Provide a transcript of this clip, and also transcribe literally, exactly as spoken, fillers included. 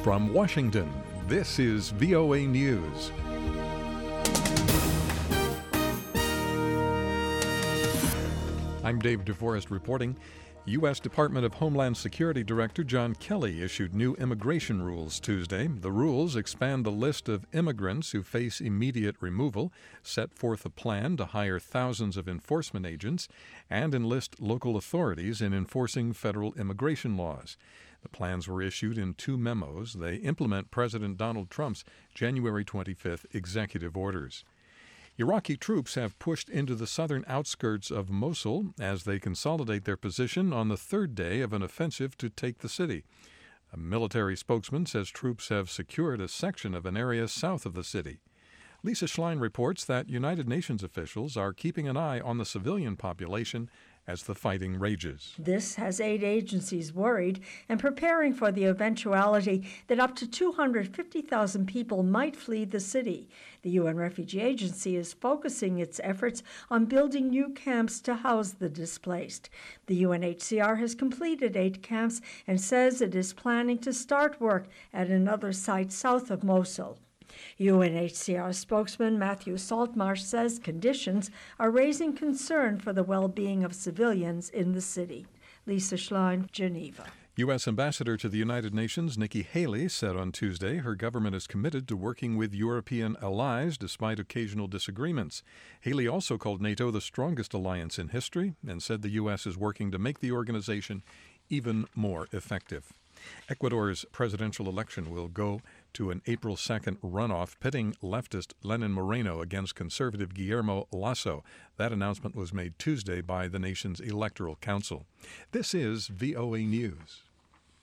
From Washington, this is V O A News. I'm Dave DeForest reporting. U S Department of Homeland Security Director John Kelly issued new immigration rules Tuesday. The rules expand the list of immigrants who face immediate removal, set forth a plan to hire thousands of enforcement agents, and enlist local authorities in enforcing federal immigration laws. The plans were issued in two memos. They implement President Donald Trump's January twenty-fifth executive orders. Iraqi troops have pushed into the southern outskirts of Mosul as they consolidate their position on the third day of an offensive to take the city. A military spokesman says troops have secured a section of an area south of the city. Lisa Schlein reports that United Nations officials are keeping an eye on the civilian population as the fighting rages. This has aid agencies worried and preparing for the eventuality that up to two hundred fifty thousand people might flee the city. The U N Refugee Agency is focusing its efforts on building new camps to house the displaced. The U N H C R has completed eight camps and says it is planning to start work at another site south of Mosul. U N H C R spokesman Matthew Saltmarsh says conditions are raising concern for the well-being of civilians in the city. Lisa Schlein, Geneva. U S Ambassador to the United Nations Nikki Haley said on Tuesday her government is committed to working with European allies despite occasional disagreements. Haley also called NATO the strongest alliance in history and said the U S is working to make the organization even more effective. Ecuador's presidential election will go to an April second runoff pitting leftist Lenin Moreno against conservative Guillermo Lasso. That announcement was made Tuesday by the nation's Electoral Council. This is V O A News.